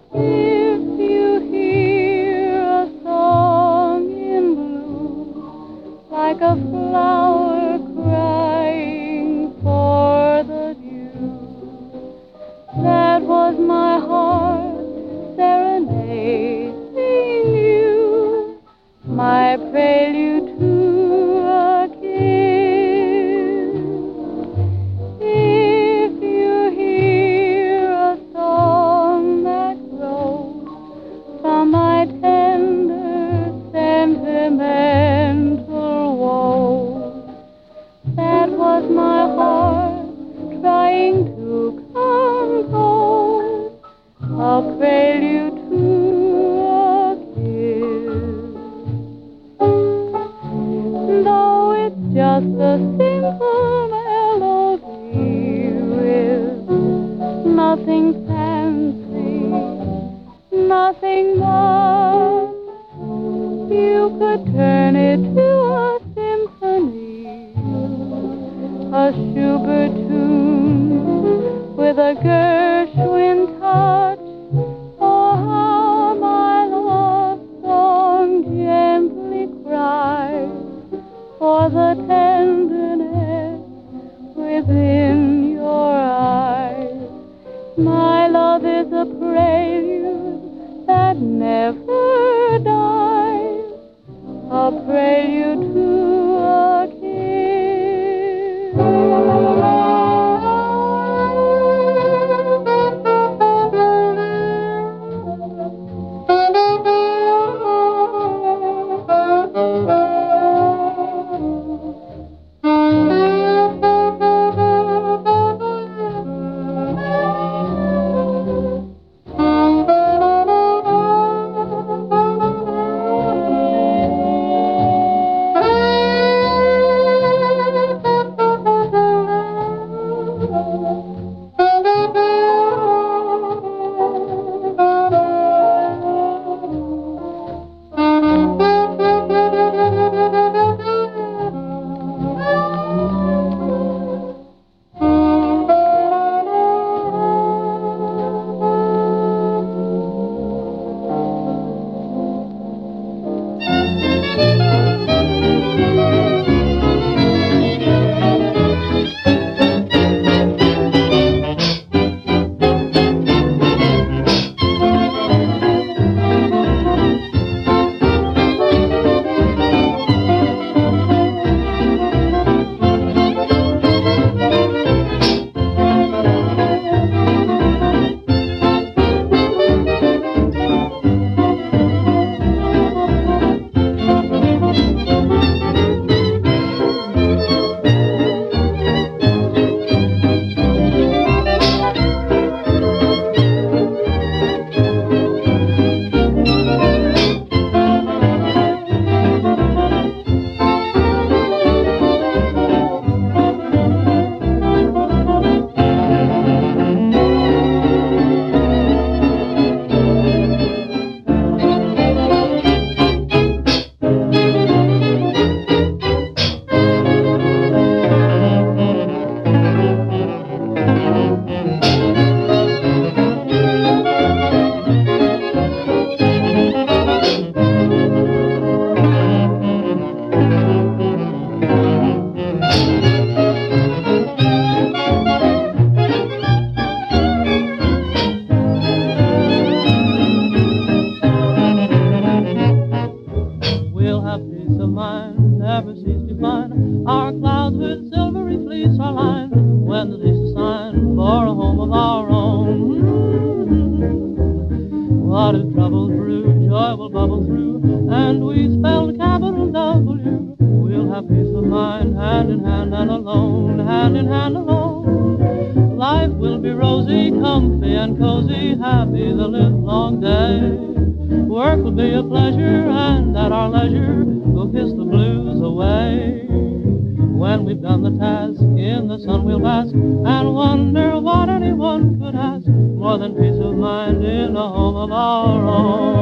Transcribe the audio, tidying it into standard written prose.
If you hear a song in blue, like a flower crying for the dew, that was my heart serenading you, my prelude to a kiss. If you hear a song that grows from my tender sentimental woes, that was my heart trying to compose a prelude to a kiss. Though it's just a simple melody with nothing fancy, nothing much, you could turn it to a symphony, a Schubert tune with a Gershwin touch. Oh, how my love song gently cries for the tenderness within your eyes. My love is a prelude that never dies, a prelude to a kiss. What if troubles brew, joy will bubble through, and we spelled capital W. We'll have peace of mind, hand in hand and alone, hand in hand alone. Life will be rosy, comfy and cozy, happy the livelong day. Work will be a pleasure, and at our leisure, we'll kiss the blues away. When we've done the task, in the sun we'll bask, and wonder what anyone could ask, more than peace of mind in a home of our own.